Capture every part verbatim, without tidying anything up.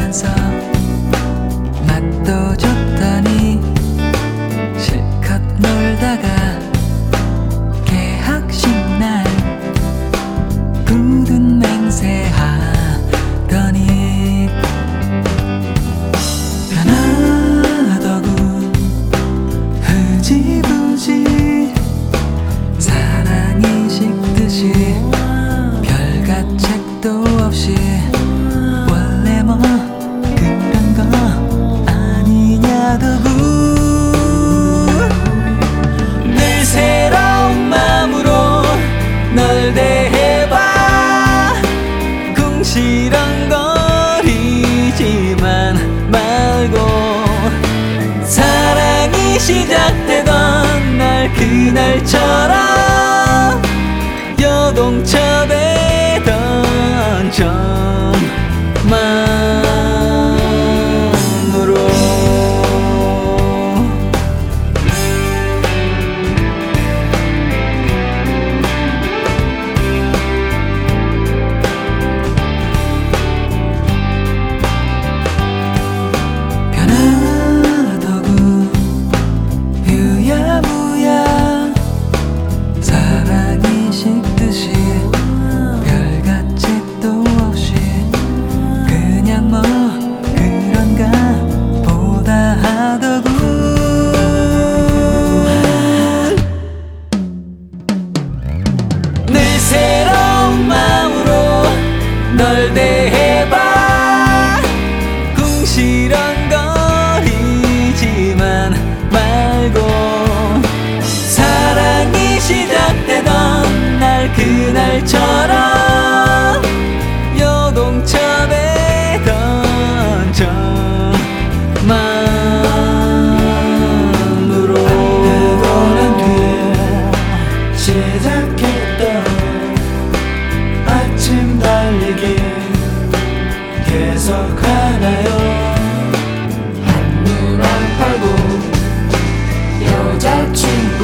보면서 맛도 좋더니 실컷 놀다가 개학식날 굳은 맹세하더니 변하더군 흐지부지 사랑이 식듯이 별과 책도 없이 원래 뭐 그런 거 아니냐더군. 늘 새로운 마음으로 널 대해봐. 궁시렁거리지만 말고 사랑이 시작되던 날 그날처럼 요동쳐대던 정만으로. 변하더군 유야무야 사랑이 식듯이 별과 책도 없이 그냥 뭐 그런가 보다 하더군. 늘 새로운 마음으로 널 대해봐. 궁시렁거리지만 말고 사랑이 시작되던 날 그날처럼 요동쳐대던 정만으로. 뜨고 난 뒤에 시작했던 아침 달리기 계속하나요? 한눈 안 팔고 여자친구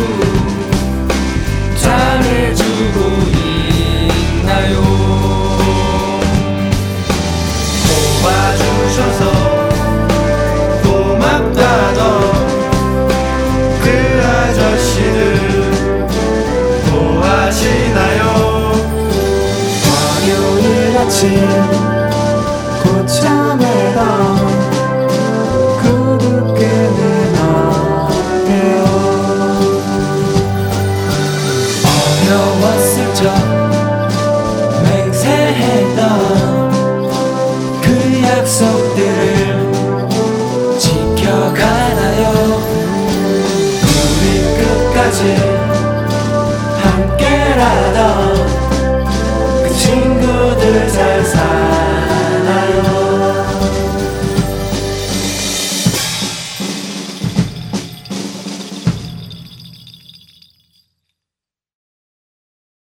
잘해주고 있나요? 도와주셔서 고맙다던 그 아저씨들 좋아하시나요? 화요일 아침 고참에던 구두끈을 어때요? 어려웠을 적 맹세했던 그 약속들을 지켜가나요? 우리 끝까지 함께라던 그 친구